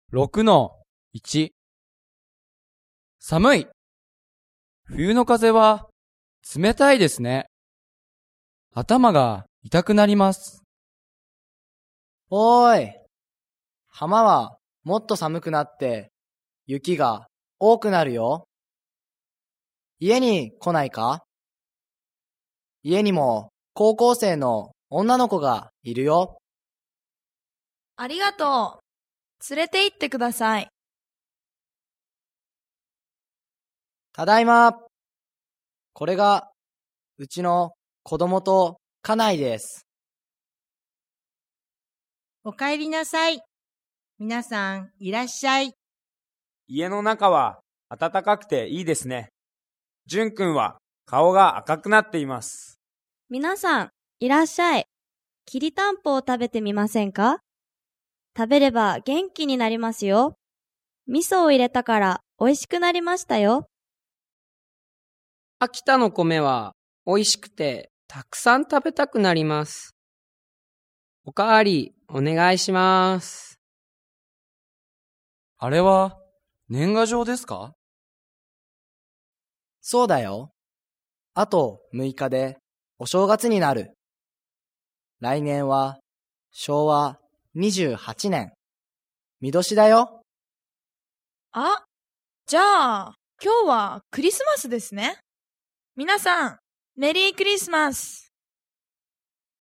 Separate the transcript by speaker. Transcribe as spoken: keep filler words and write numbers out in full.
Speaker 1: ろくのいち。寒い。冬の風は冷たいですね。頭が痛くなります。
Speaker 2: おーい。浜はもっと寒くなって雪が多くなるよ。家に来ないか？家にも高校生の女の子がいるよ。
Speaker 3: ありがとう。連れて行ってください。
Speaker 2: ただいま。これがうちの子供と家内です。
Speaker 4: おかえりなさい。皆さんいらっしゃい。
Speaker 5: 家の中は暖かくていいですね。じゅんくんは顔が赤くなっています。
Speaker 6: 皆さんいらっしゃい。きりたんぽを食べてみませんか？食べれば元気になりますよ。味噌を入れたから美味しくなりましたよ。
Speaker 7: 秋田の米は美味しくてたくさん食べたくなります。おかわりお願いします。
Speaker 1: あれは年賀状ですか？
Speaker 2: そうだよ。あとむいかでお正月になる。来年はしょうわにじゅうはちねん。見年だよ。
Speaker 3: あ、じゃあ、今日はクリスマスですね。皆さん、メリークリスマス。